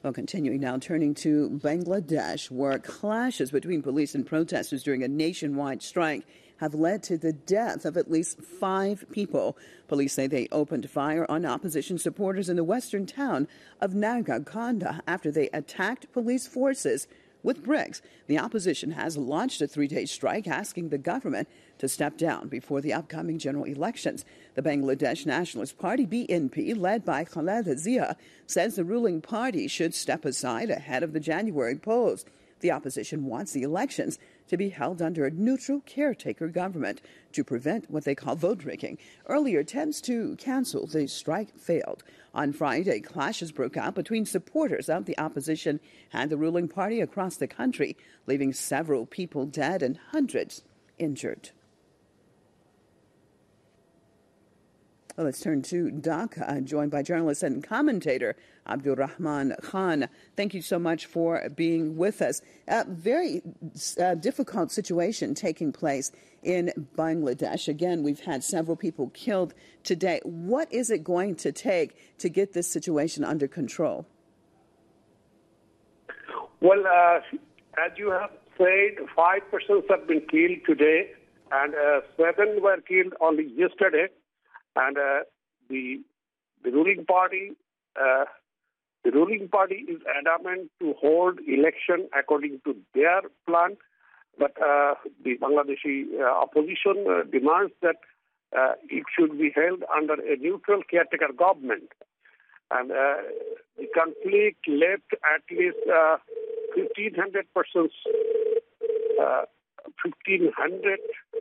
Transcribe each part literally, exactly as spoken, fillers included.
Well, continuing now, turning to Bangladesh, where clashes between police and protesters during a nationwide strike have led to the death of at least five people. Police say they opened fire on opposition supporters in the western town of Nagakonda after they attacked police forces with bricks. The opposition has launched a three-day strike asking the government to step down before the upcoming general elections. The Bangladesh Nationalist Party, B N P, led by Khaleda Zia, says the ruling party should step aside ahead of the January polls. The opposition wants the elections to be held under a neutral caretaker government to prevent what they call vote rigging. Earlier attempts to cancel the strike failed. On Friday, clashes broke out between supporters of the opposition and the ruling party across the country, leaving several people dead and hundreds injured. Well, let's turn to Dhaka, joined by journalist and commentator Abdur Rahman Khan. Thank you so much for being with us. A very uh, difficult situation taking place in Bangladesh. Again, we've had several people killed today. What is it going to take to get this situation under control? Well, uh, as you have said, five persons have been killed today, and uh, seven were killed only yesterday. And uh, the the ruling party, uh, the ruling party is adamant to hold election according to their plan, but uh, the Bangladeshi uh, opposition uh, demands that uh, it should be held under a neutral caretaker government. And uh, the conflict left at least uh, fifteen hundred persons, uh, fifteen hundred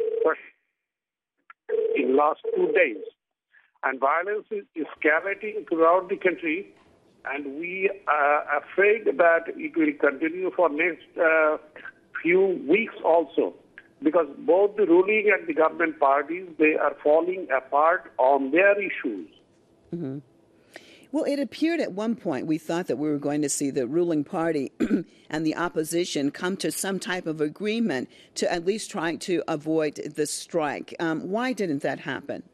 in last two days. And violence is escalating throughout the country, and we are afraid that it will continue for next uh, few weeks also, because both the ruling and the government parties, they are falling apart on their issues. Mm-hmm. Well, it appeared at one point we thought that we were going to see the ruling party and the opposition come to some type of agreement to at least try to avoid the strike. Um, why didn't that happen?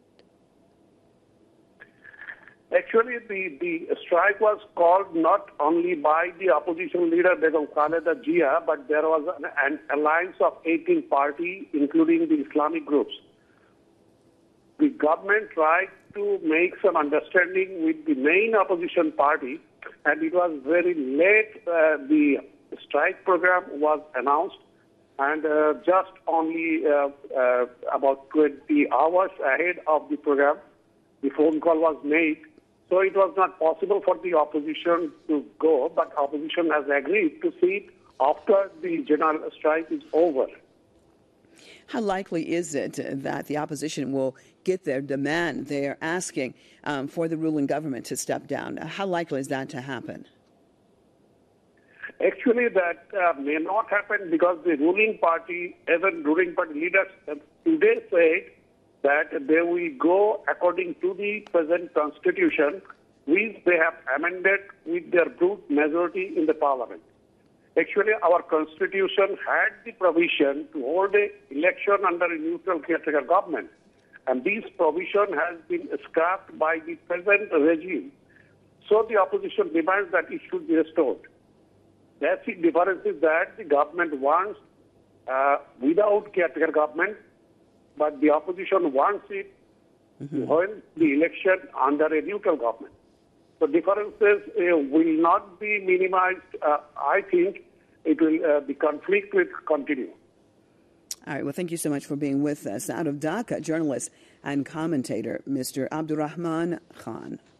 Actually, the, the strike was called not only by the opposition leader, Begum Khaleda Zia, but there was an, an alliance of eighteen parties, including the Islamic groups. The government tried to make some understanding with the main opposition party, and it was very late. Uh, the strike program was announced, and uh, just only uh, uh, about twenty hours ahead of the program, the phone call was made. So it was not possible for the opposition to go, but opposition has agreed to sit after the general strike is over. How likely is it that the opposition will get their demand? They are asking um, for the ruling government to step down. How likely is that to happen? Actually, that uh, may not happen because the ruling party, even ruling party leaders uh, today said that they will go according to the present constitution, which they have amended with their brute majority in the parliament. Actually, our constitution had the provision to hold an election under a neutral caretaker government, and this provision has been scrapped by the present regime. So the opposition demands that it should be restored. Basic difference is that the government wants uh, without caretaker government, but the opposition wants it mm-hmm. to hold the election under a neutral government. So differences uh, will not be minimized. Uh, I think it will, uh, the conflict will continue. All right. Well, thank you so much for being with us. Out of Dhaka, journalist and commentator, Mister Abdur Rahman Khan.